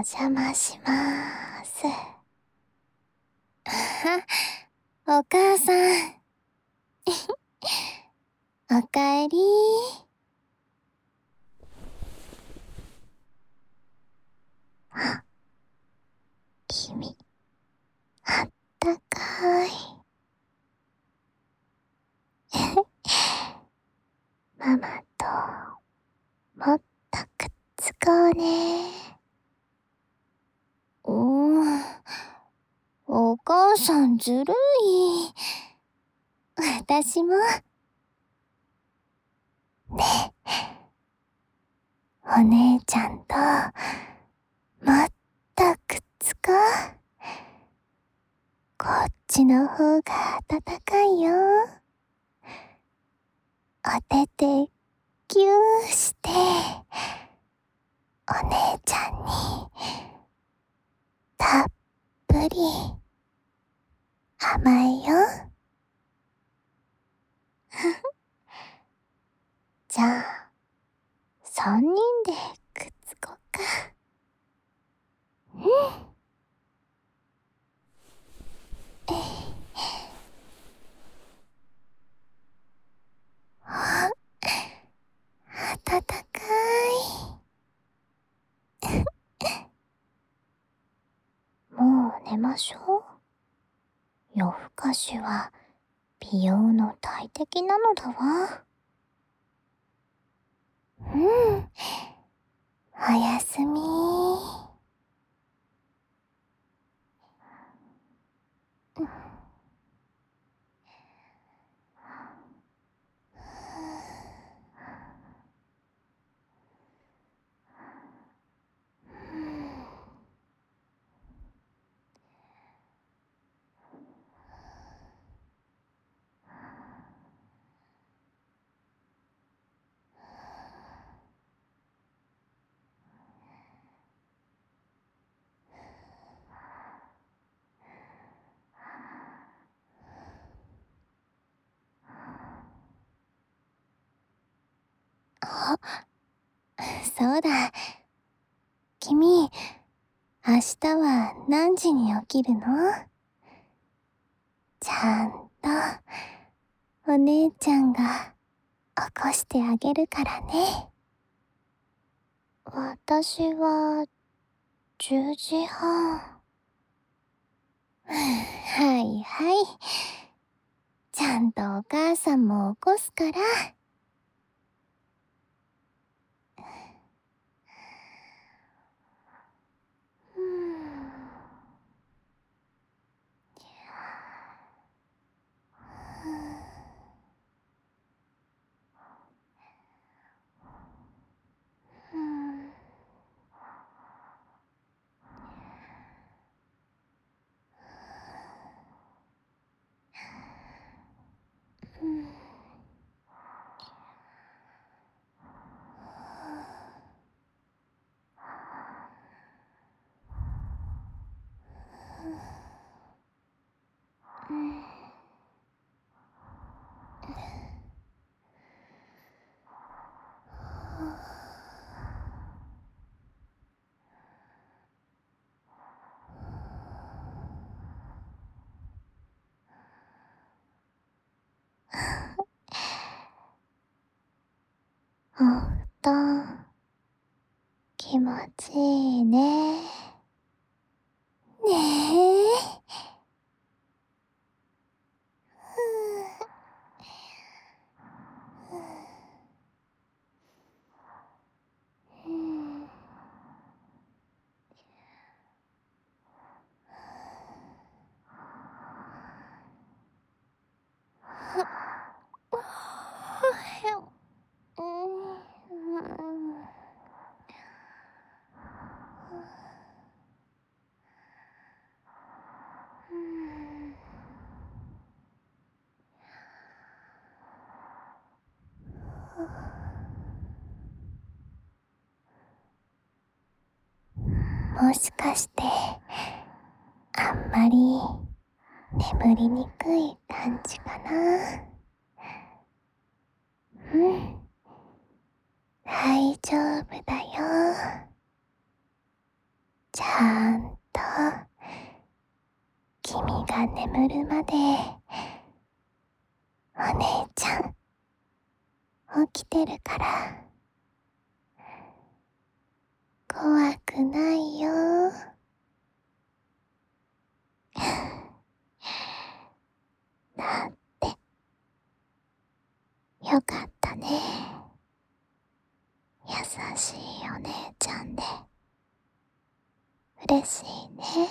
邪魔しまーす。お母さん。おかえりー。あ、君、あったかい。ママともっとくっつこうね。お母さんずるい。私も。ね、お姉ちゃんともっとくっつこう。こっちの方が暖かいよ。お手手ぎゅーして、お姉ちゃんにたっぷり甘えよ。じゃあ、3人でくっつこっか。うん。あ、暖かい。もう寝ましょう。夜更かしは美容の大敵なのだわ。うん。おやすみ。あ、そうだ。君、明日は何時に起きるの？ちゃんとお姉ちゃんが起こしてあげるからね。私は10時半。はいはい。ちゃんとお母さんも起こすから。お布団、気持ちいいね。ねえ。もしかして、あんまり眠りにくい感じかな。うん。大丈夫だよ。 ちゃんと君が眠るまでお姉ちゃん起きてるから怖くないよ。だってよかったね。優しいお姉ちゃんで嬉しいね。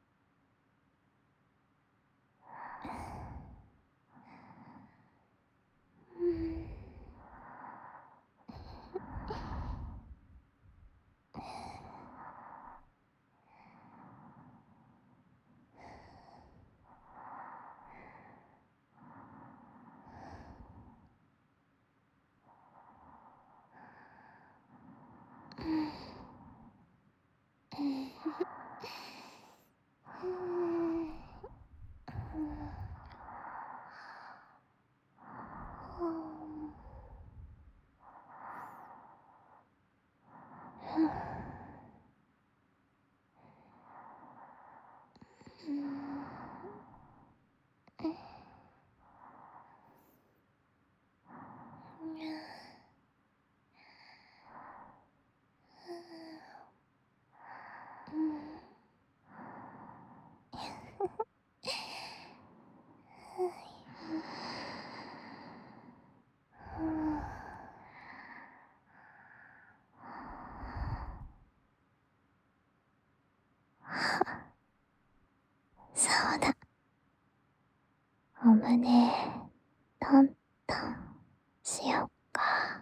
そうだ、お胸トントンしよっか。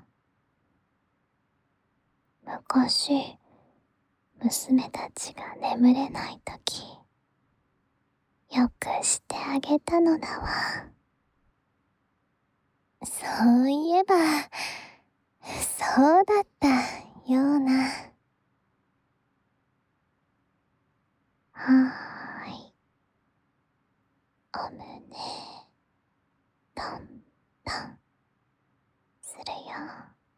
昔娘たちが眠れないときよくしてあげたのだわ。そういえばそうだったような。はーい、お胸トントンするよ。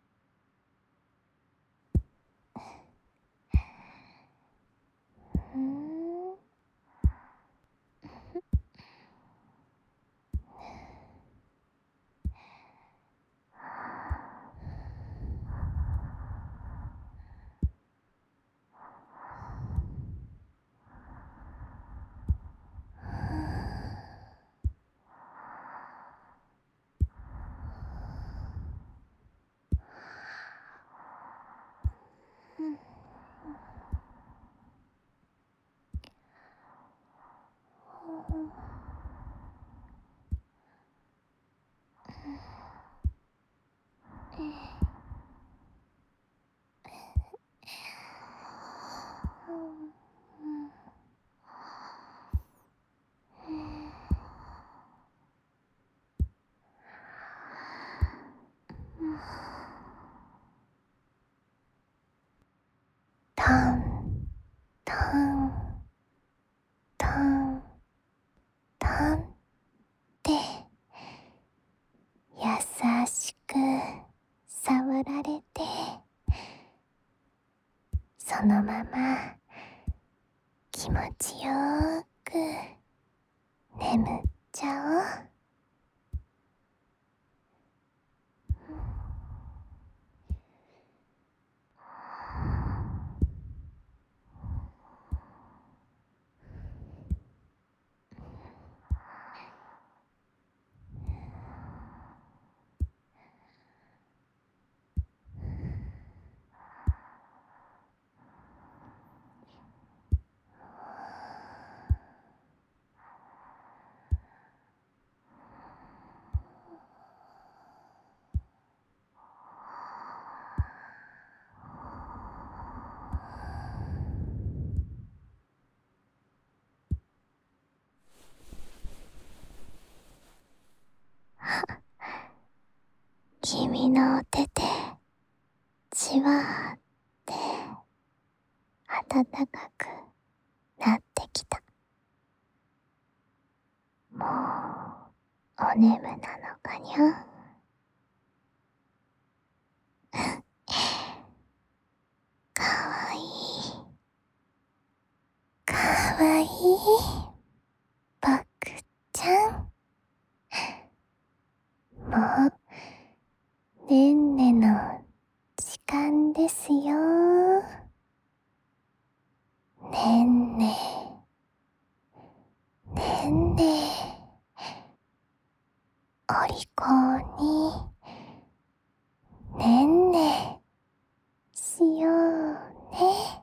トントントントンって優しく触られて、そのまま気持ちよーく眠っちゃおう。君のお手でじわーって暖かくなってきた。もうお眠なのかにゃ。かわいい僕ちゃん。もうねんねの時間ですよ。ねんねねんね、お利口にねんねしようね。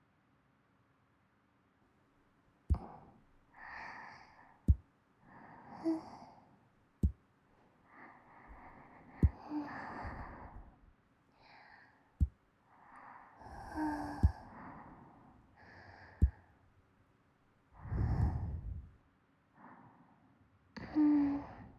うん。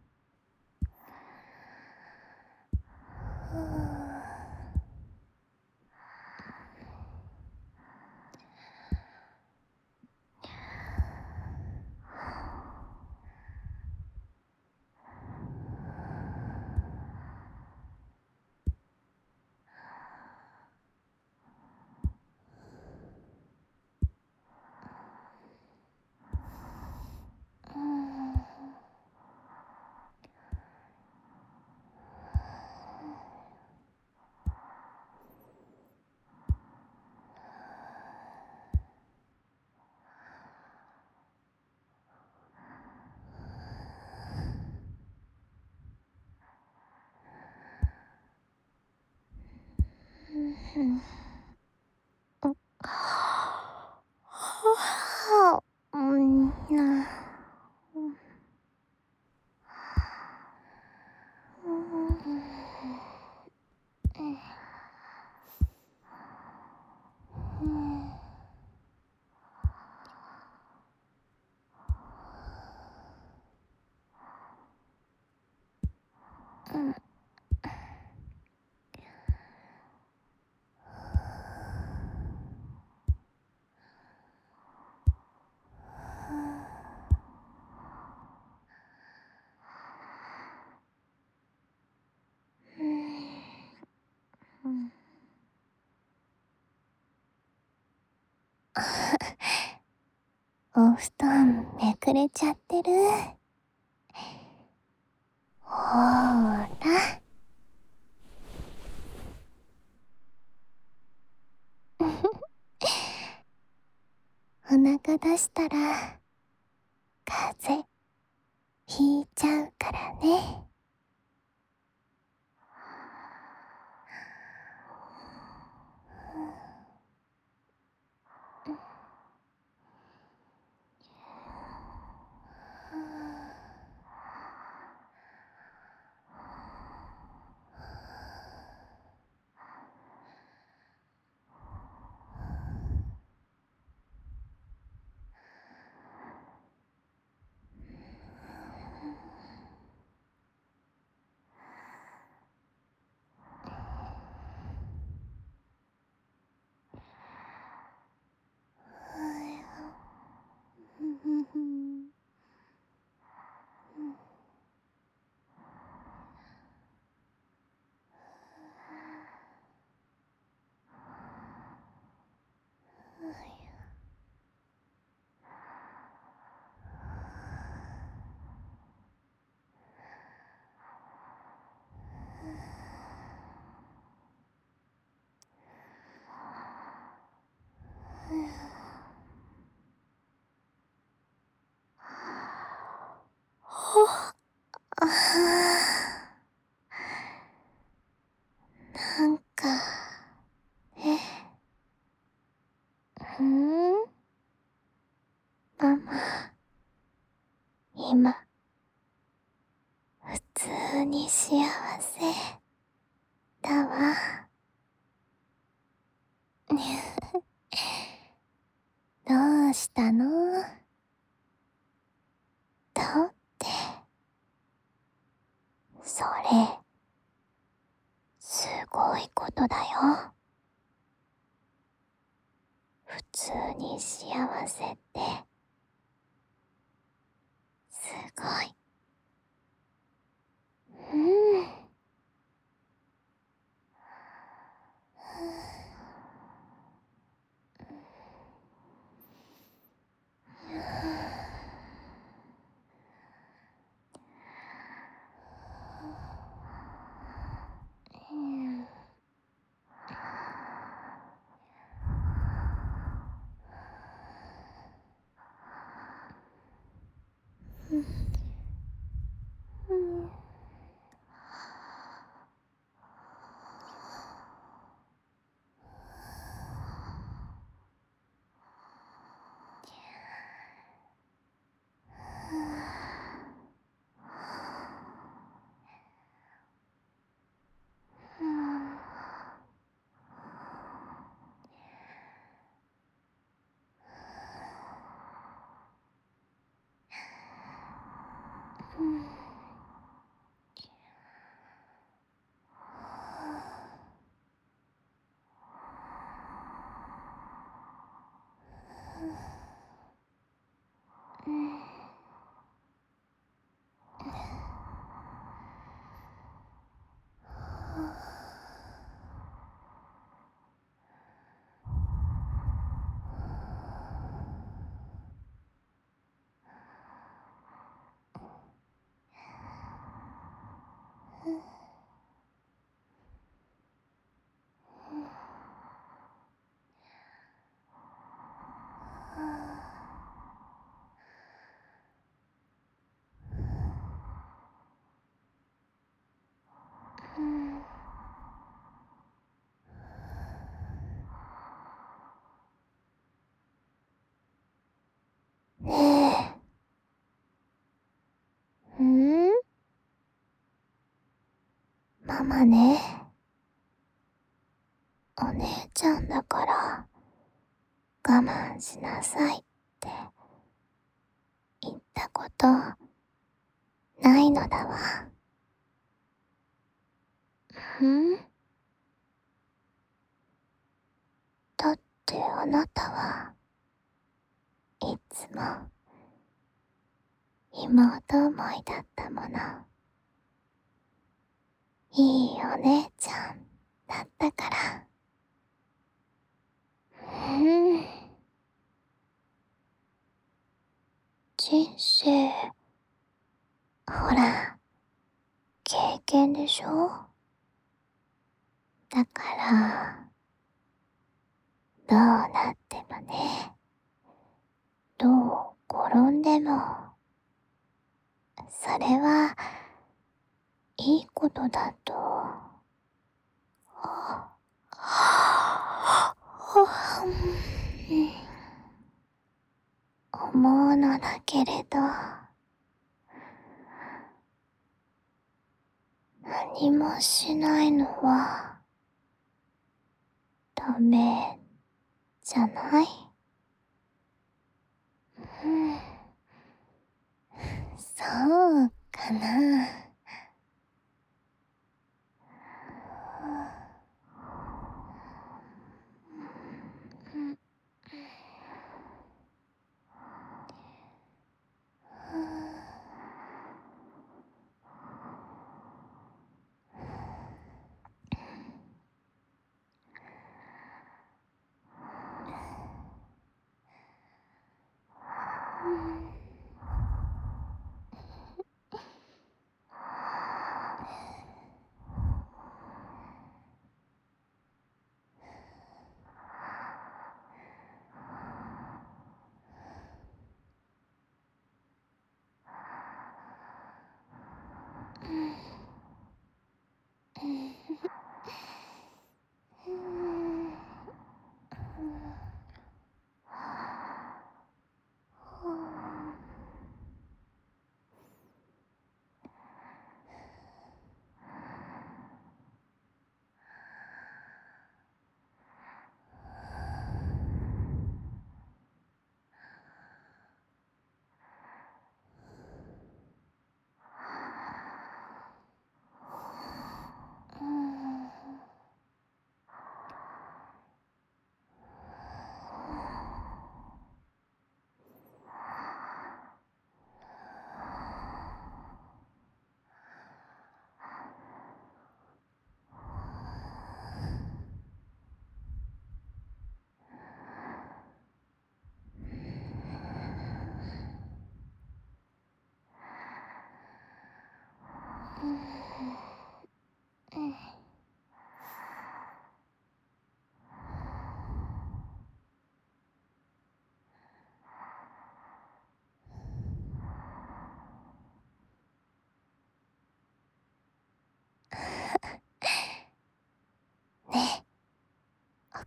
お布団めくれちゃってる。ほーら。お腹出したら風邪ひいちゃうからね。なんか、え、ママ、今、普通に幸せだわ。どうしたの？だって、それ、すごいことだよ。普通に幸せって、すごい。うん。 うん。ねえ。ママね。お姉ちゃんだから我慢しなさいって言ったことないのだわ。だってあなたはいつも妹思いだったもの。いいお姉ちゃんだったから。人生、ほら、経験でしょ？だから、どうなってもね、どう転んでも、それはいいことだと、思うのだけれど、何もしないのはダメじゃない？そうかな。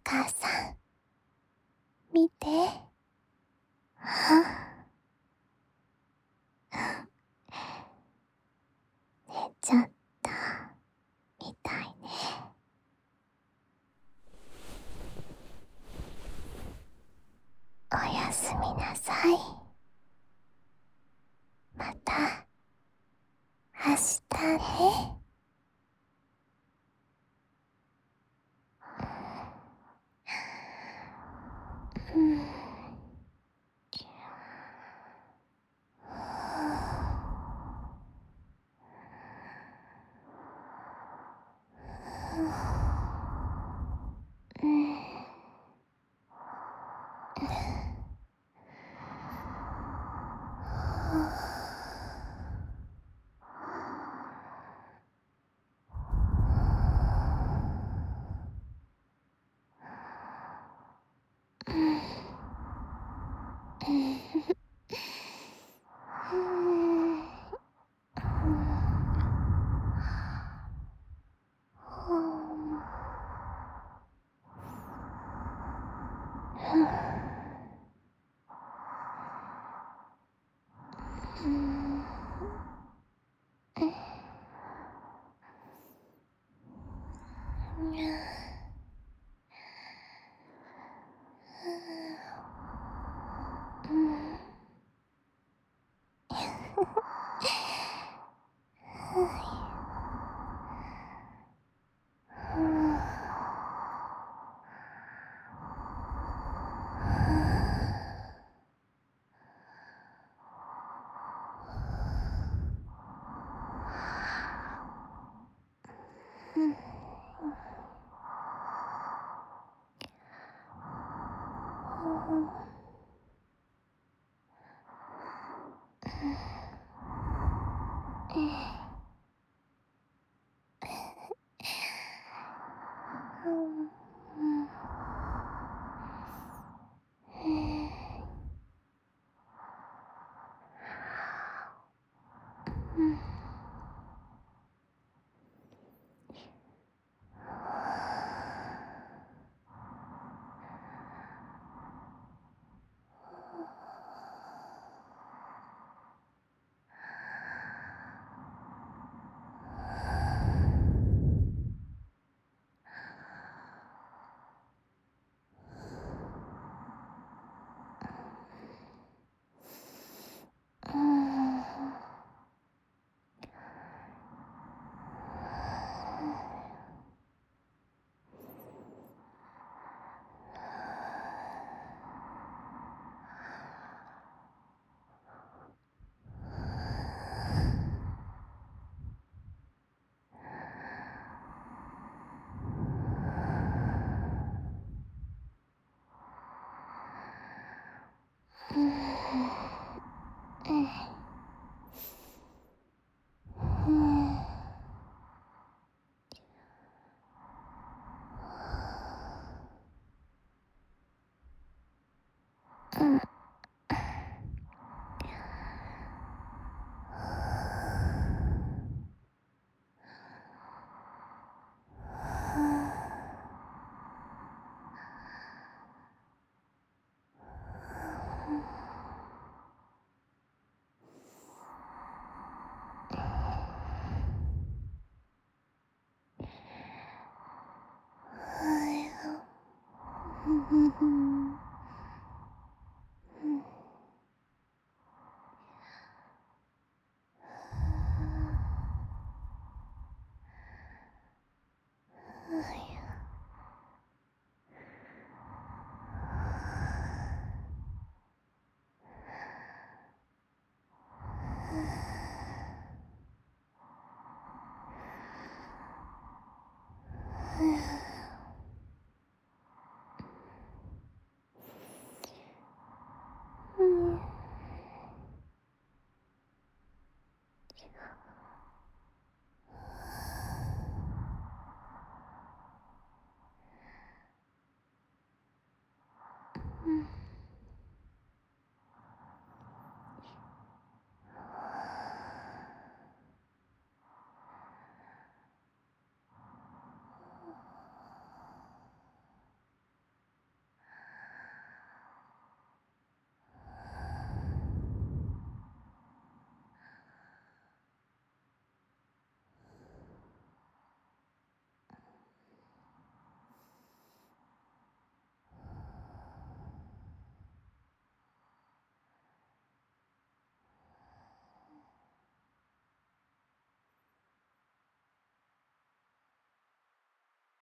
母さん、見て。寝ちゃったみたいね。おやすみなさい。また明日ね。うん。